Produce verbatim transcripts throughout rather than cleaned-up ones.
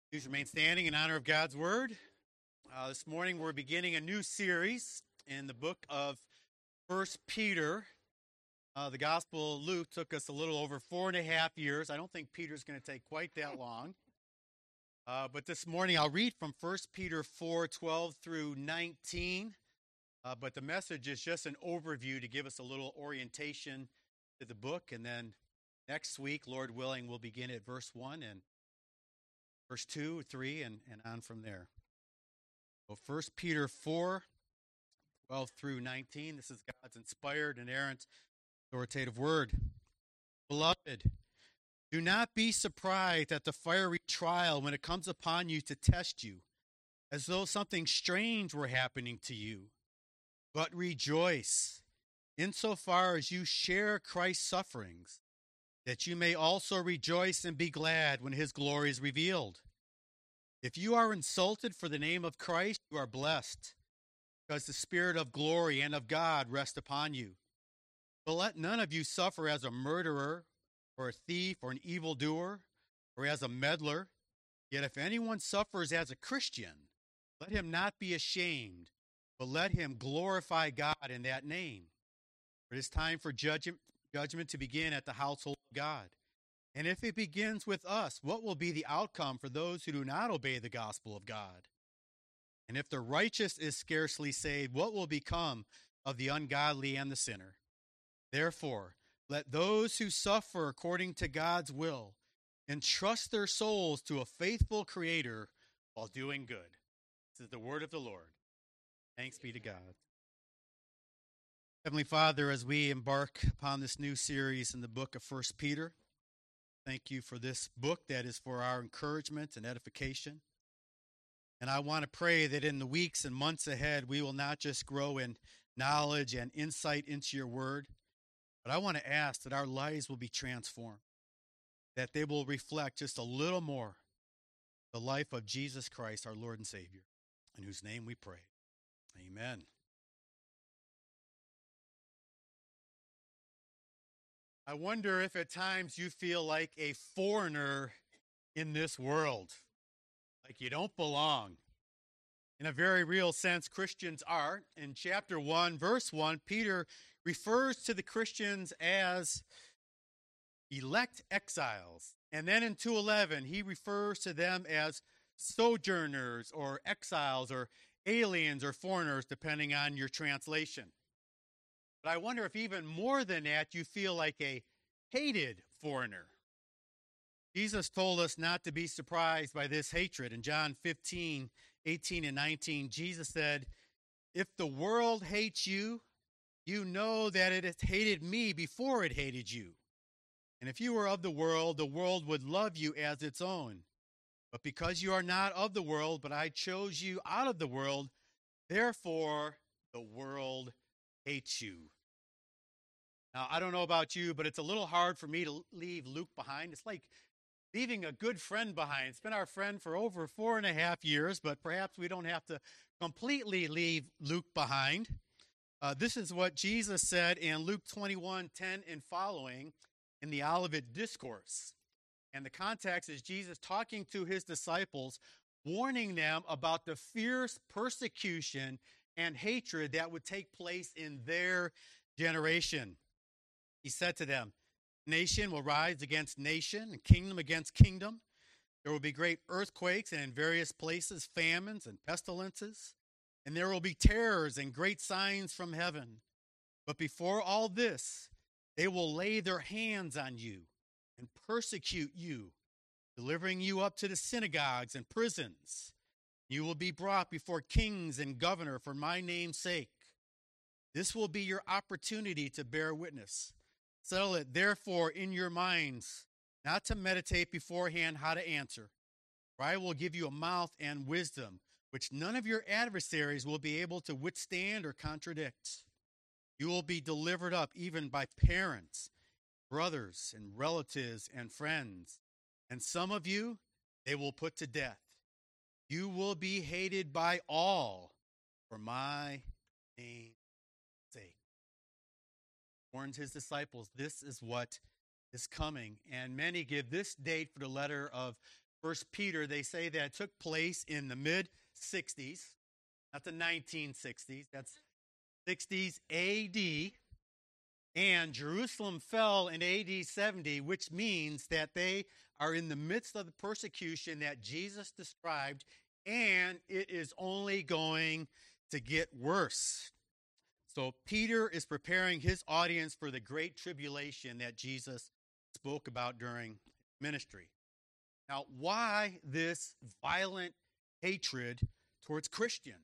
Please remain standing in honor of God's Word. Uh, this morning we're beginning a new series in the book of First Peter. Uh, the Gospel of Luke took us a little over four and a half years. I don't think Peter's going to take quite that long. Uh, but this morning I'll read from First Peter four, twelve through nineteen. Uh, but the message is just an overview to give us a little orientation to the book. And then next week, Lord willing, we'll begin at verse one and verse two, three, and, and on from there. So First Peter four, twelve through nineteen. This is God's inspired, inerrant, authoritative word. Beloved, do not be surprised at the fiery trial when it comes upon you to test you, as though something strange were happening to you. But rejoice, insofar as you share Christ's sufferings, that you may also rejoice and be glad when his glory is revealed. If you are insulted for the name of Christ, you are blessed, because the Spirit of glory and of God rest upon you. But let none of you suffer as a murderer, or a thief, or an evildoer, or as a meddler. Yet if anyone suffers as a Christian, let him not be ashamed, but let him glorify God in that name. For it is time for judgment Judgment to begin at the household of God. And if it begins with us, what will be the outcome for those who do not obey the gospel of God? And if the righteous is scarcely saved, what will become of the ungodly and the sinner? Therefore, let those who suffer according to God's will entrust their souls to a faithful Creator while doing good. This is the word of the Lord. Thanks be to God. Heavenly Father, as we embark upon this new series in the book of First Peter, thank you for this book that is for our encouragement and edification. And I want to pray that in the weeks and months ahead, we will not just grow in knowledge and insight into your word, but I want to ask that our lives will be transformed, that they will reflect just a little more the life of Jesus Christ, our Lord and Savior, in whose name we pray. Amen. I wonder if at times you feel like a foreigner in this world, like you don't belong. In a very real sense, Christians are. In chapter one, verse one, Peter refers to the Christians as elect exiles. And then in two eleven, he refers to them as sojourners or exiles or aliens or foreigners, depending on your translation. But I wonder if even more than that, you feel like a hated foreigner. Jesus told us not to be surprised by this hatred. In John fifteen, eighteen, and nineteen, Jesus said, if the world hates you, you know that it has hated me before it hated you. And if you were of the world, the world would love you as its own. But because you are not of the world, but I chose you out of the world, therefore the world hates you. Now, I don't know about you, but it's a little hard for me to leave Luke behind. It's like leaving a good friend behind. It's been our friend for over four and a half years, but perhaps we don't have to completely leave Luke behind. Uh, this is what Jesus said in Luke twenty-one, ten and following in the Olivet Discourse. And the context is Jesus talking to his disciples, warning them about the fierce persecution and hatred that would take place in their generation. He said to them, nation will rise against nation and kingdom against kingdom. There will be great earthquakes and in various places famines and pestilences. And there will be terrors and great signs from heaven. But before all this, they will lay their hands on you and persecute you, delivering you up to the synagogues and prisons. You will be brought before kings and governors for my name's sake. This will be your opportunity to bear witness. Settle it, therefore, in your minds, not to meditate beforehand how to answer. For I will give you a mouth and wisdom, which none of your adversaries will be able to withstand or contradict. You will be delivered up even by parents, brothers, and relatives, and friends. And some of you, they will put to death. You will be hated by all for my name's sake. Warns his disciples, this is what is coming. And many give this date for the letter of First Peter, they say that it took place in the mid-sixties, not the nineteen sixties. That's sixties A D. And Jerusalem fell in A D seventy, which means that they are in the midst of the persecution that Jesus described, and it is only going to get worse. So Peter is preparing his audience for the great tribulation that Jesus spoke about during ministry. Now, why this violent hatred towards Christians?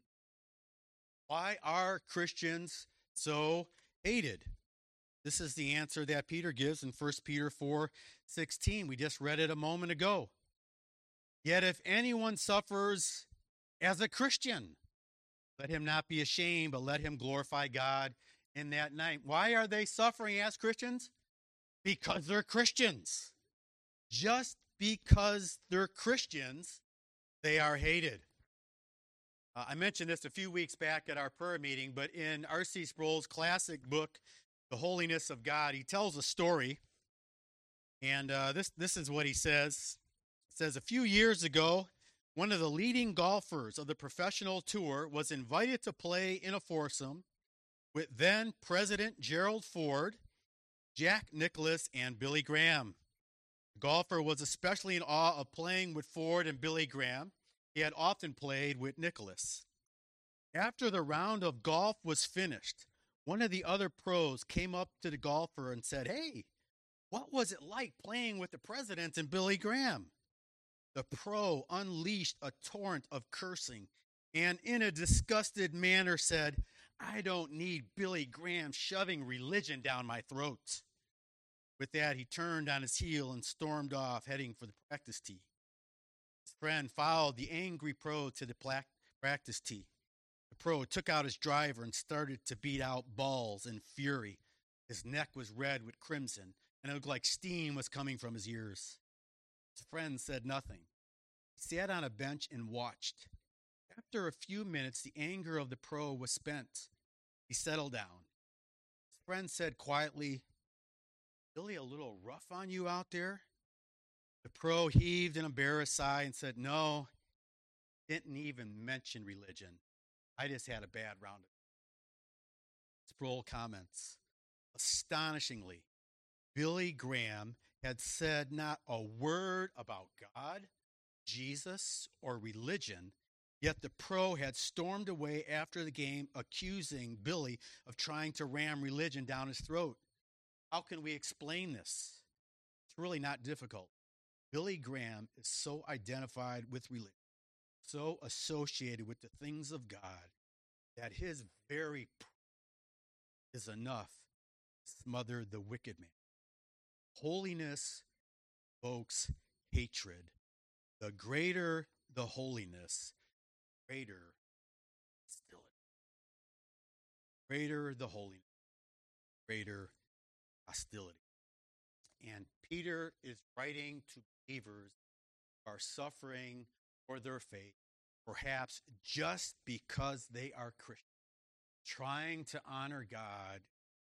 Why are Christians so hated? This is the answer that Peter gives in First Peter four sixteen. We just read it a moment ago. Yet if anyone suffers as a Christian, let him not be ashamed, but let him glorify God in that night. Why are they suffering as Christians? Because they're Christians. Just because they're Christians, they are hated. Uh, I mentioned this a few weeks back at our prayer meeting, but in R C Sproul's classic book, The Holiness of God, he tells a story, and uh, this, this is what he says. It says, a few years ago, one of the leading golfers of the professional tour was invited to play in a foursome with then President Gerald Ford, Jack Nicklaus, and Billy Graham. The golfer was especially in awe of playing with Ford and Billy Graham. He had often played with Nicklaus. After the round of golf was finished, one of the other pros came up to the golfer and said, "Hey, what was it like playing with the president and Billy Graham?" The pro unleashed a torrent of cursing and in a disgusted manner said, "I don't need Billy Graham shoving religion down my throat." With that, he turned on his heel and stormed off, heading for the practice tee. His friend followed the angry pro to the practice tee. The pro took out his driver and started to beat out balls in fury. His neck was red with crimson, and it looked like steam was coming from his ears. His friend said nothing. He sat on a bench and watched. After a few minutes, the anger of the pro was spent. He settled down. His friend said quietly, "Billy, a little rough on you out there?" The pro heaved an embarrassed sigh and said, "No, didn't even mention religion. I just had a bad round of it." Sproul comments, astonishingly, Billy Graham had said not a word about God, Jesus, or religion, yet the pro had stormed away after the game, accusing Billy of trying to ram religion down his throat. How can we explain this? It's really not difficult. Billy Graham is so identified with religion, so associated with the things of God, that his very is enough to smother the wicked man. Holiness evokes hatred. The greater the holiness, greater hostility. Greater the holiness, greater hostility. And Peter is writing to believers who are suffering for their faith, perhaps just because they are Christians, trying to honor God.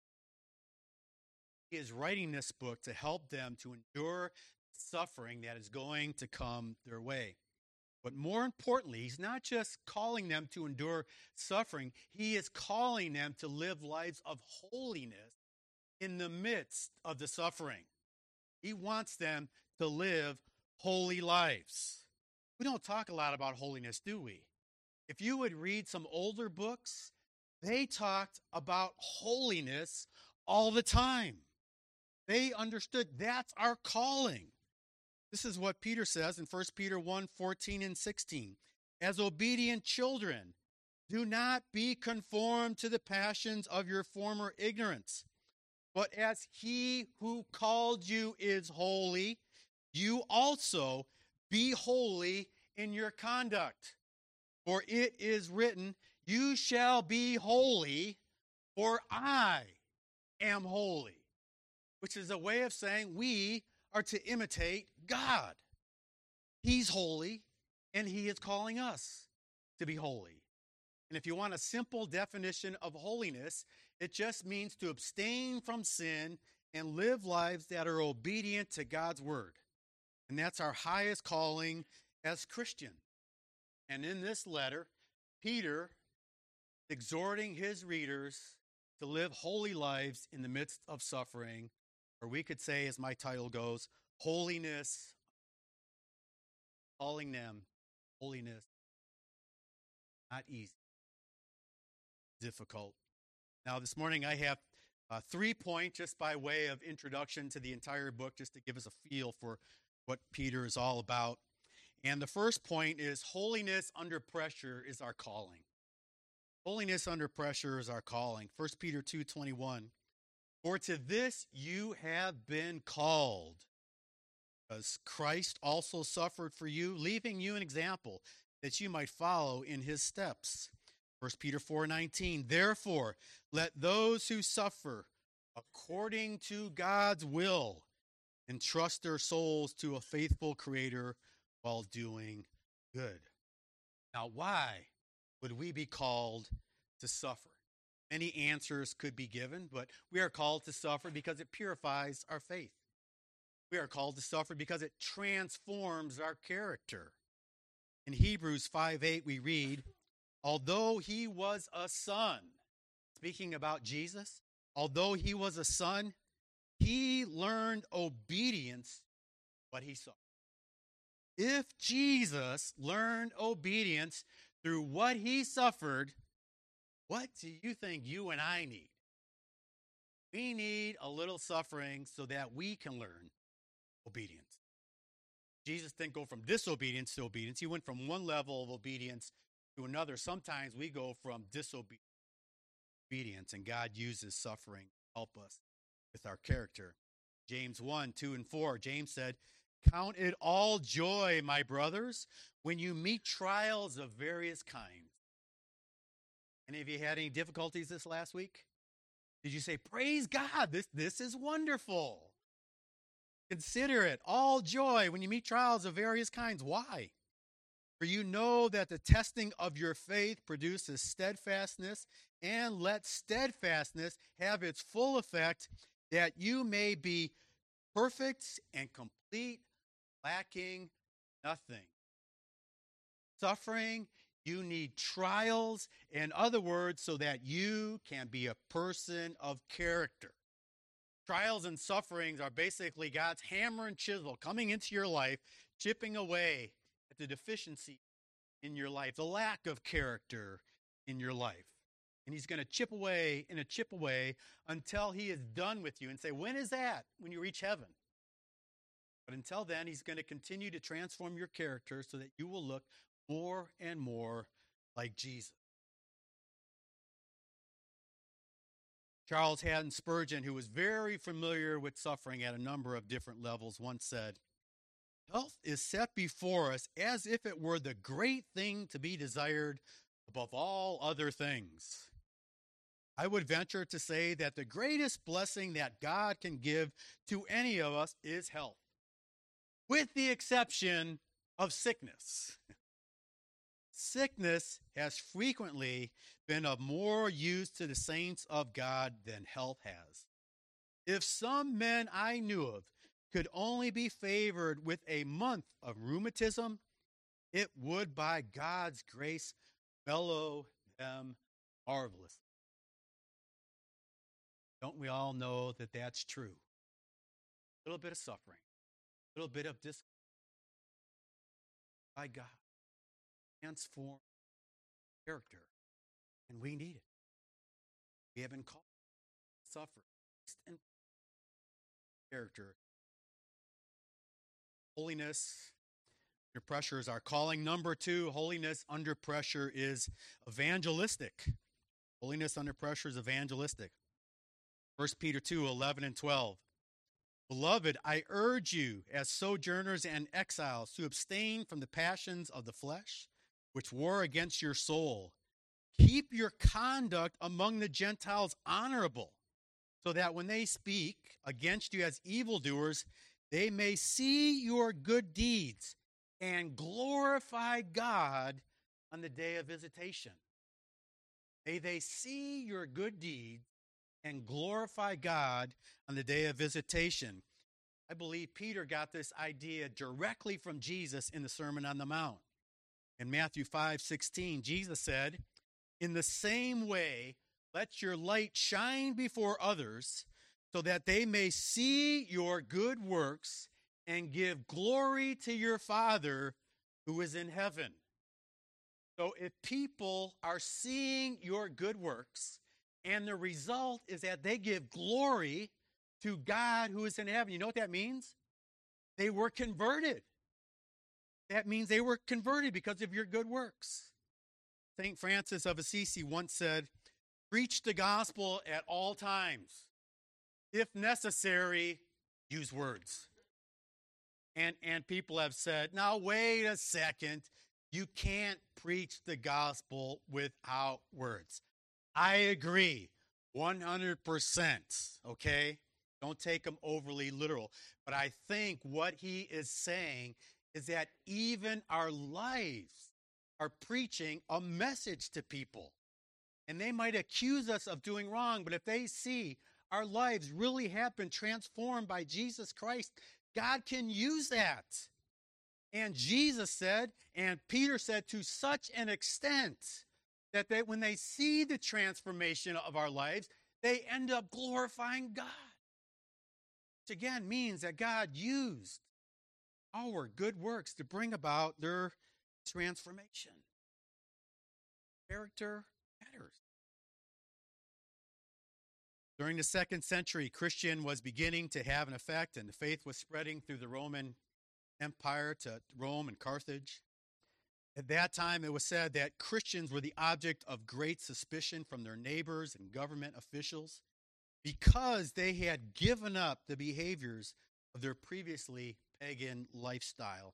He is writing this book to help them to endure suffering that is going to come their way. But more importantly, he's not just calling them to endure suffering, he is calling them to live lives of holiness in the midst of the suffering. He wants them to live holy lives. We don't talk a lot about holiness, do we? If you would read some older books, they talked about holiness all the time. They understood that's our calling. This is what Peter says in First Peter one, fourteen and sixteen. As obedient children, do not be conformed to the passions of your former ignorance, but as he who called you is holy, you also be holy in your conduct. For it is written, you shall be holy, for I am holy. Which is a way of saying we are to imitate God. He's holy, and he is calling us to be holy. And if you want a simple definition of holiness, it just means to abstain from sin and live lives that are obedient to God's word. And that's our highest calling as Christians. And in this letter, Peter exhorting his readers to live holy lives in the midst of suffering, or we could say, as my title goes, holiness, calling them holiness, not easy, difficult. Now, this morning I have uh, three points just by way of introduction to the entire book, just to give us a feel for what Peter is all about. And the first point is holiness under pressure is our calling. Holiness under pressure is our calling. First Peter two twenty-one. For to this you have been called, because Christ also suffered for you, leaving you an example that you might follow in his steps. First Peter four nineteen. Therefore, let those who suffer according to God's will entrust their souls to a faithful Creator while doing good. Now, why would we be called to suffer? Many answers could be given, but we are called to suffer because it purifies our faith. We are called to suffer because it transforms our character. In Hebrews five eight, we read, although he was a son, speaking about Jesus, although he was a son, he learned obedience what he saw. If Jesus learned obedience through what he suffered, what do you think you and I need? We need a little suffering so that we can learn obedience. Jesus didn't go from disobedience to obedience. He went from one level of obedience to another. Sometimes we go from disobedience to obedience, and God uses suffering to help us with our character. James one, two, and four, James said, count it all joy, my brothers, when you meet trials of various kinds. Any of you had any difficulties this last week? Did you say, praise God, this, this is wonderful? Consider it all joy when you meet trials of various kinds. Why? For you know that the testing of your faith produces steadfastness, and let steadfastness have its full effect, that you may be perfect and complete, lacking nothing. Suffering, you need trials, in other words, so that you can be a person of character. Trials and sufferings are basically God's hammer and chisel coming into your life, chipping away at the deficiency in your life, the lack of character in your life. And he's going to chip away and a chip away until he is done with you and say, when is that? When you reach heaven. But until then, he's going to continue to transform your character so that you will look more and more like Jesus. Charles Haddon Spurgeon, who was very familiar with suffering at a number of different levels, once said, health is set before us as if it were the great thing to be desired above all other things. I would venture to say that the greatest blessing that God can give to any of us is health, with the exception of sickness. Sickness has frequently been of more use to the saints of God than health has. If some men I knew of could only be favored with a month of rheumatism, it would, by God's grace, mellow them marvelously. Don't we all know that that's true? A little bit of suffering, a little bit of discomfort, by God, transform character, and we need it. We have been called to suffer and character. Holiness under pressure is our calling. Number two, holiness under pressure is evangelistic. Holiness under pressure is evangelistic. First Peter two, eleven and twelve. Beloved, I urge you as sojourners and exiles to abstain from the passions of the flesh, which war against your soul. Keep your conduct among the Gentiles honorable, so that when they speak against you as evildoers, they may see your good deeds and glorify God on the day of visitation. May they see your good deeds and glorify God on the day of visitation. I believe Peter got this idea directly from Jesus in the Sermon on the Mount. In Matthew five sixteen, Jesus said, "In the same way, let your light shine before others, so that they may see your good works and give glory to your Father who is in heaven." So if people are seeing your good works, and the result is that they give glory to God who is in heaven, you know what that means? They were converted. That means they were converted because of your good works. Saint Francis of Assisi once said, "Preach the gospel at all times. If necessary, use words." And, and people have said, "Now, wait a second. You can't preach the gospel without words." I agree, one hundred percent, okay? Don't take him overly literal. But I think what he is saying is that even our lives are preaching a message to people. And they might accuse us of doing wrong, but if they see our lives really have been transformed by Jesus Christ, God can use that. And Jesus said, and Peter said, to such an extent that they, when they see the transformation of our lives, they end up glorifying God. Which again means that God used our good works to bring about their transformation. Character matters. During the second century, Christian was beginning to have an effect, and the faith was spreading through the Roman Empire to Rome and Carthage. At that time, it was said that Christians were the object of great suspicion from their neighbors and government officials because they had given up the behaviors of their previously pagan lifestyle.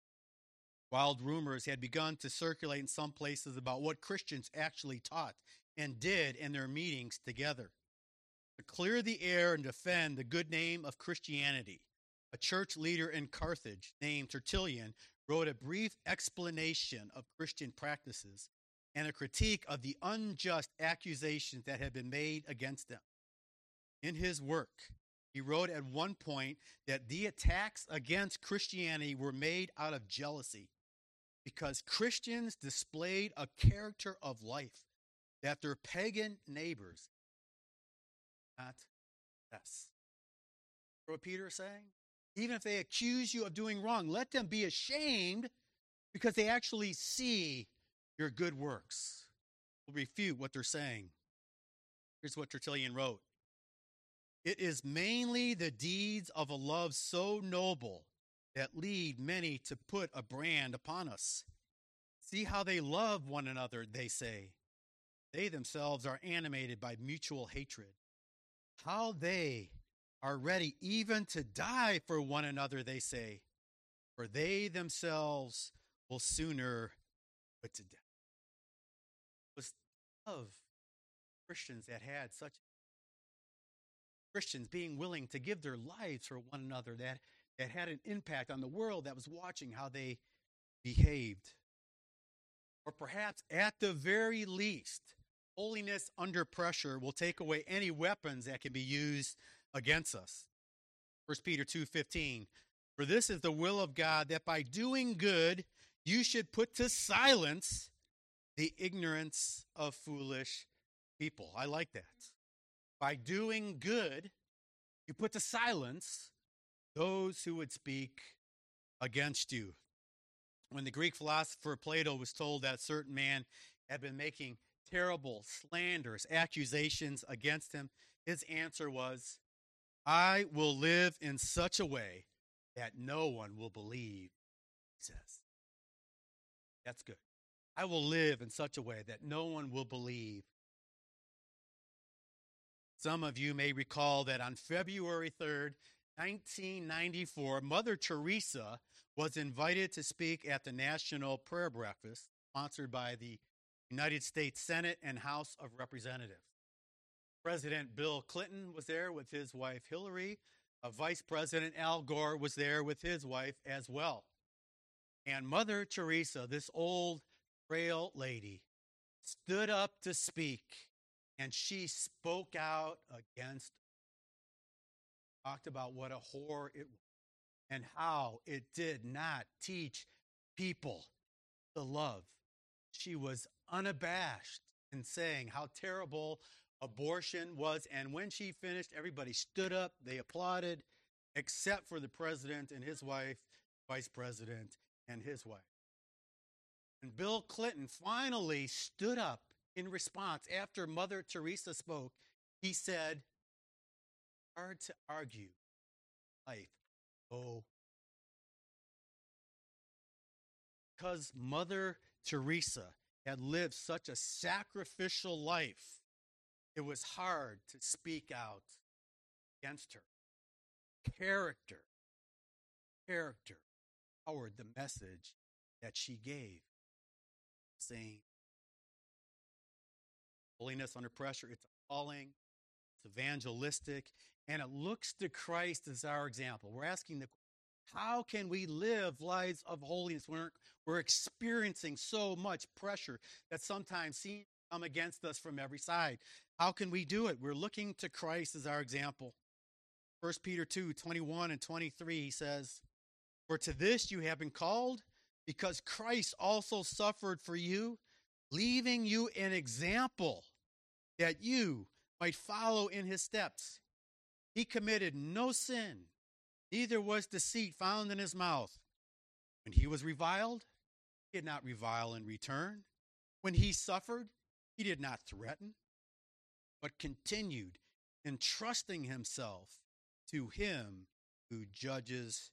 Wild rumors had begun to circulate in some places about what Christians actually taught and did in their meetings together. To clear the air and defend the good name of Christianity, a church leader in Carthage named Tertullian wrote a brief explanation of Christian practices and a critique of the unjust accusations that had been made against them. In his work, he wrote at one point that the attacks against Christianity were made out of jealousy because Christians displayed a character of life that their pagan neighbors not possess. What Peter is saying? Even if they accuse you of doing wrong, let them be ashamed because they actually see your good works. We'll refute what they're saying. Here's what Tertullian wrote. It is mainly the deeds of a love so noble that lead many to put a brand upon us. See how they love one another, they say. They themselves are animated by mutual hatred. How they are ready even to die for one another, they say, for they themselves will sooner put to death. It was of Christians that had such Christians being willing to give their lives for one another, that, that had an impact on the world that was watching how they behaved. Or perhaps at the very least, holiness under pressure will take away any weapons that can be used against us. First Peter two fifteen, for this is the will of God, that by doing good you should put to silence the ignorance of foolish people. I like that. By doing good, you put to silence those who would speak against you. When the Greek philosopher Plato was told that a certain man had been making terrible, slanderous accusations against him, his answer was, I will live in such a way that no one will believe, he says. That's good. I will live in such a way that no one will believe. Some of you may recall that on February third, nineteen ninety-four, Mother Teresa was invited to speak at the National Prayer Breakfast, sponsored by the United States Senate and House of Representatives. President Bill Clinton was there with his wife Hillary. Uh, Vice President Al Gore was there with his wife as well. And Mother Teresa, this old, frail lady, stood up to speak, and she spoke out against talked about what a whore it was and how it did not teach people to love. She was unabashed in saying how terrible abortion was. And when she finished, everybody stood up, they applauded, except for the president and his wife, vice president and his wife. And Bill Clinton finally stood up in response after Mother Teresa spoke. He said, hard to argue life. Oh, because Mother Teresa had lived such a sacrificial life, it was hard to speak out against her. Character, character powered the message that she gave, saying, holiness under pressure, it's a calling, it's evangelistic, and it looks to Christ as our example. We're asking the how can we live lives of holiness when we're, we're experiencing so much pressure that sometimes seems to come against us from every side? How can we do it? We're looking to Christ as our example. First Peter two, twenty-one and twenty-three, he says, for to this you have been called, because Christ also suffered for you, leaving you an example that you might follow in his steps. He committed no sin, neither was deceit found in his mouth. When he was reviled, he did not revile in return. When he suffered, he did not threaten, but continued entrusting himself to him who judges.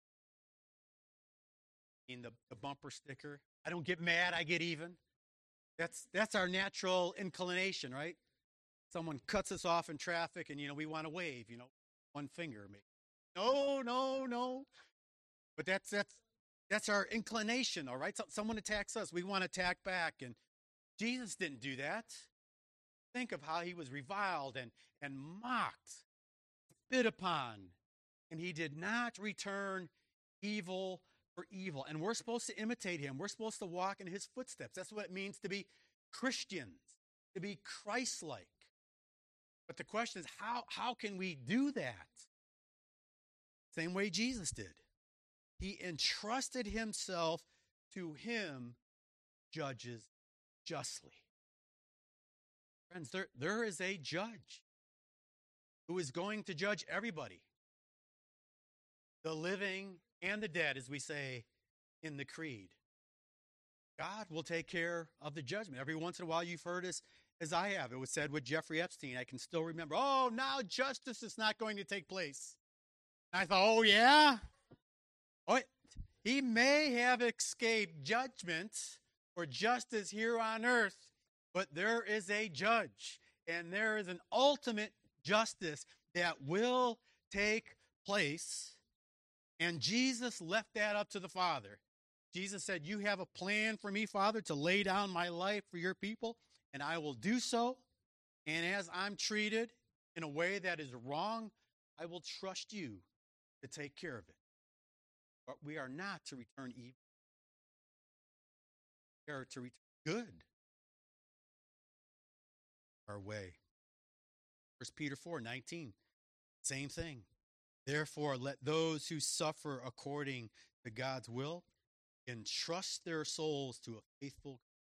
In the, the bumper sticker, I don't get mad, I get even. That's that's our natural inclination, right? Someone cuts us off in traffic and, you know, we want to wave, you know, one finger maybe. No, no, no. But that's that's that's our inclination, all right? So, someone attacks us, we want to attack back. And Jesus didn't do that. Think of how he was reviled and, and mocked, spit upon, and he did not return evil for evil. And we're supposed to imitate him. We're supposed to walk in his footsteps. That's what it means to be Christians, to be Christ-like. But the question is, how, how can we do that? Same way Jesus did. He entrusted himself to him, judges justly. Friends, there, there is a judge who is going to judge everybody, the living and the dead, as we say in the creed. God will take care of the judgment. Every once in a while you've heard us, as I have. It was said with Jeffrey Epstein. I can still remember, oh, now justice is not going to take place. And I thought, oh, yeah? Oh, he may have escaped judgment or justice here on earth, but there is a judge, and there is an ultimate justice that will take place. And Jesus left that up to the Father. Jesus said, you have a plan for me, Father, to lay down my life for your people, and I will do so. And as I'm treated in a way that is wrong, I will trust you to take care of it. But we are not to return evil. We are to return good our way. First Peter four nineteen, same thing. Therefore, let those who suffer according to God's will entrust their souls to a faithful.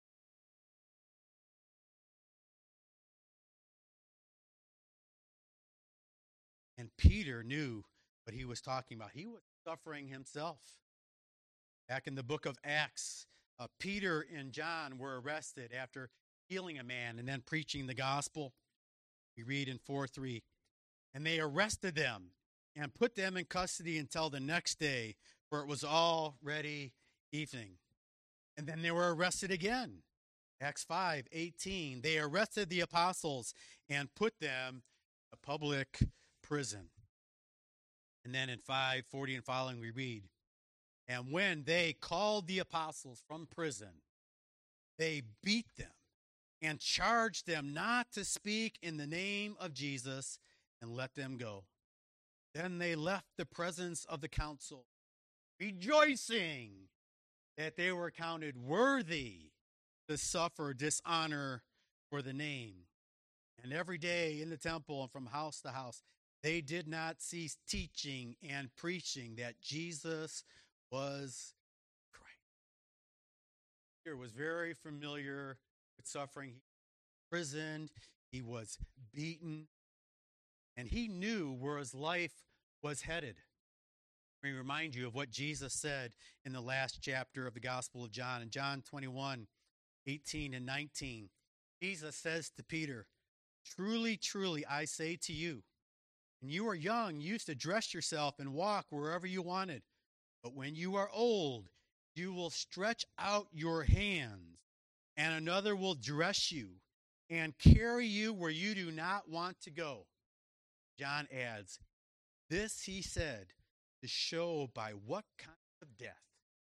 And Peter knew what he was talking about. He was suffering himself. Back in the book of Acts, uh, Peter and John were arrested after healing a man and then preaching the gospel. We read in four three, and they arrested them and put them in custody until the next day, for it was already evening. And then they were arrested again. Acts five eighteen, they arrested the apostles and put them in a public prison. And then in five forty and following, we read, and when they called the apostles from prison, they beat them and charged them not to speak in the name of Jesus, and let them go. Then they left the presence of the council, rejoicing that they were counted worthy to suffer dishonor for the name. And every day in the temple and from house to house, They did not cease teaching and preaching that Jesus was Christ. Peter was very familiar with suffering. He was imprisoned, he was beaten, and he knew where his life was headed. Let me remind you of what Jesus said in the last chapter of the Gospel of John. In John twenty-one, eighteen and nineteen, Jesus says to Peter, "Truly, truly, I say to you, when you were young, you used to dress yourself and walk wherever you wanted. But when you are old, you will stretch out your hands, and another will dress you and carry you where you do not want to go." John adds, "This he said to show by what kind of death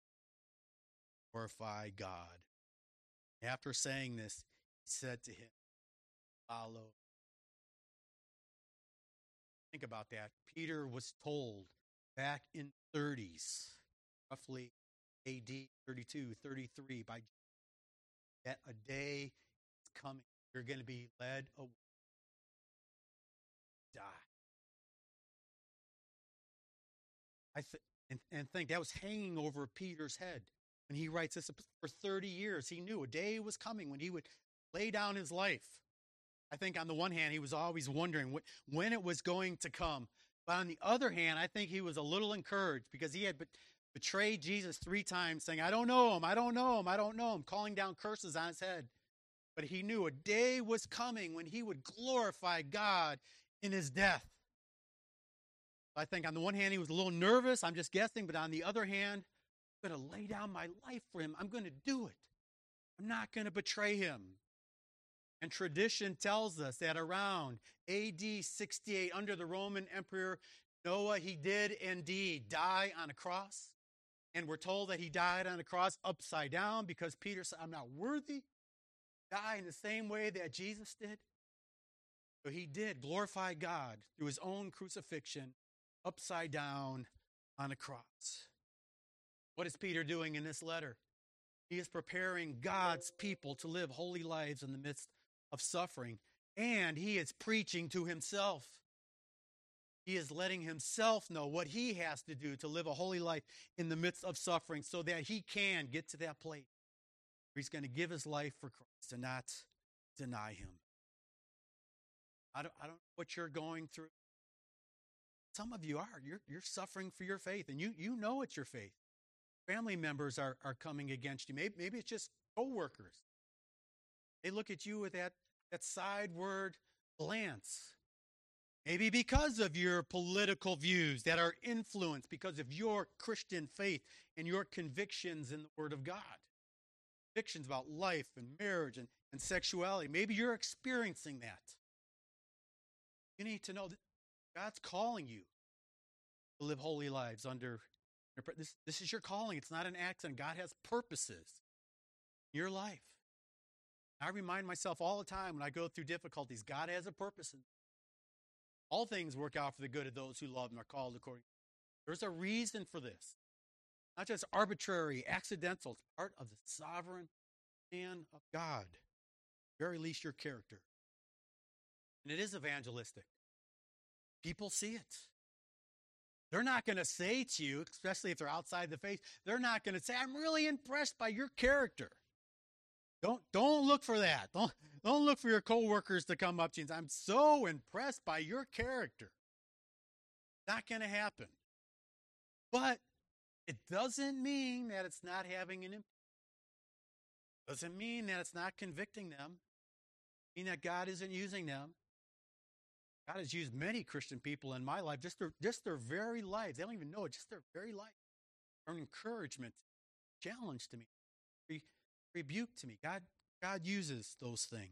glorify God." After saying this, he said to him, "Follow." Think about that. Peter was told back in thirties, roughly A D thirty-two, thirty-three, by that a day is coming. You're going to be led away. Die. I th- and, and think that was hanging over Peter's head when he writes this. For thirty years, he knew a day was coming when he would lay down his life. I think on the one hand, he was always wondering wh- when it was going to come. But on the other hand, I think he was a little encouraged because he had be- betrayed Jesus three times, saying, "I don't know him, I don't know him, I don't know him," calling down curses on his head. But he knew a day was coming when he would glorify God in his death. I think on the one hand, he was a little nervous. I'm just guessing. But on the other hand, I'm going to lay down my life for him. I'm going to do it. I'm not going to betray him. And tradition tells us that around A D sixty-eight, under the Roman Emperor Noah, he did indeed die on a cross. And we're told that he died on a cross upside down because Peter said, "I'm not worthy to die in the same way that Jesus did." So he did glorify God through his own crucifixion upside down on a cross. What is Peter doing in this letter? He is preparing God's people to live holy lives in the midst of suffering, and he is preaching to himself. He is letting himself know what he has to do to live a holy life in the midst of suffering so that he can get to that place where he's going to give his life for Christ and not deny him. I don't, I don't know what you're going through. Some of you are. You're, you're suffering for your faith, and you, you know it's your faith. Family members are, are coming against you. Maybe, maybe it's just co-workers. They look at you with that, that sideward glance. Maybe because of your political views that are influenced because of your Christian faith and your convictions in the Word of God. Convictions about life and marriage and, and sexuality. Maybe you're experiencing that. You need to know that God's calling you to live holy lives under this. This is your calling. It's not an accident. God has purposes in your life. I remind myself all the time when I go through difficulties, God has a purpose. All things work out for the good of those who love him, are called according. There's a reason for this. Not just arbitrary, accidental. It's part of the sovereign plan of God. At the very least, your character. And it is evangelistic. People see it. They're not going to say to you, especially if they're outside the faith, they're not going to say, "I'm really impressed by your character." Don't, don't look for that. Don't, don't look for your coworkers to come up to you and say, "I'm so impressed by your character." Not going to happen. But it doesn't mean that it's not having an impact. Doesn't mean that it's not convicting them. Mean that God isn't using them. God has used many Christian people in my life, just their, just their very lives. They don't even know it, just their very life. Or an encouragement, challenge to me, re, rebuke to me. God, God uses those things.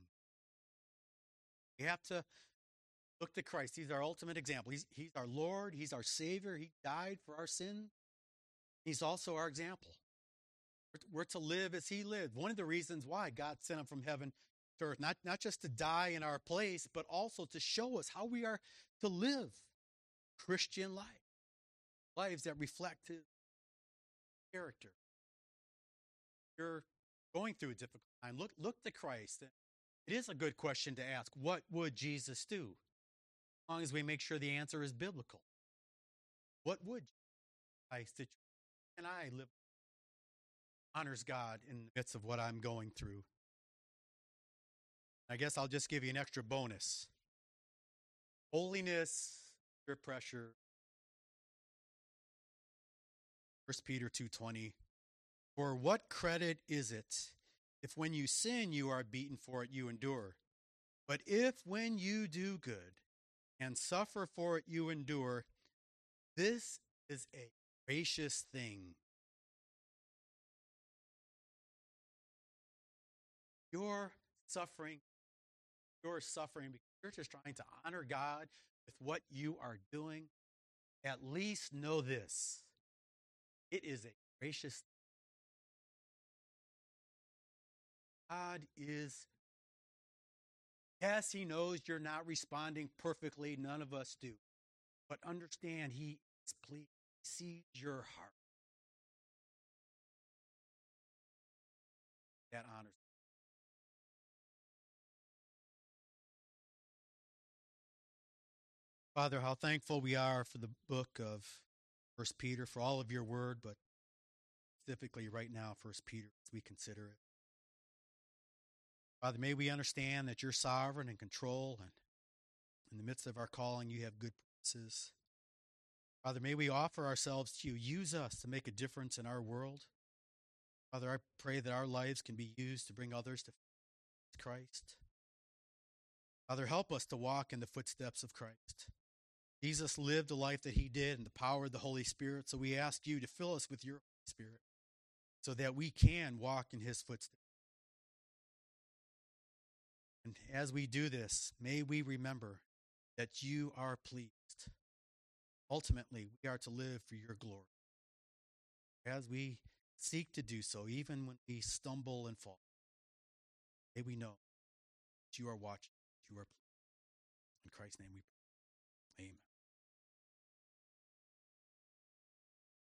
We have to look to Christ. He's our ultimate example. He's, he's our Lord. He's our Savior. He died for our sin. He's also our example. We're, we're to live as he lived. One of the reasons why God sent him from heaven to earth, not, not just to die in our place, but also to show us how we are to live Christian life. Lives that reflect his character. You're going through a difficult time. Look, look to Christ. It is a good question to ask. What would Jesus do? as long as we make sure the answer is biblical. What would I situation can I live honors God in the midst of what I'm going through? I guess I'll just give you an extra bonus. Holiness, peer pressure. First Peter two twenty. For what credit is it if when you sin you are beaten for it you endure? But if when you do good and suffer for it you endure, this is a gracious thing. You're suffering, you're suffering because you're just trying to honor God with what you are doing. At least know this. It is a gracious thing. God is, yes, he knows you're not responding perfectly. None of us do. But understand, he is pleased. He sees your heart. That honors. Father, how thankful we are for the book of First Peter, for all of your word, but specifically right now, First Peter, as we consider it. Father, may we understand that you're sovereign and control, and in the midst of our calling, you have good purposes. Father, may we offer ourselves to you. Use us to make a difference in our world. Father, I pray that our lives can be used to bring others to Christ. Father, help us to walk in the footsteps of Christ. Jesus lived the life that he did in the power of the Holy Spirit, so we ask you to fill us with your Holy Spirit so that we can walk in his footsteps. And as we do this, may we remember that you are pleased. Ultimately, we are to live for your glory. As we seek to do so, even when we stumble and fall, may we know that you are watching, that you are pleased. In Christ's name we pray. Amen.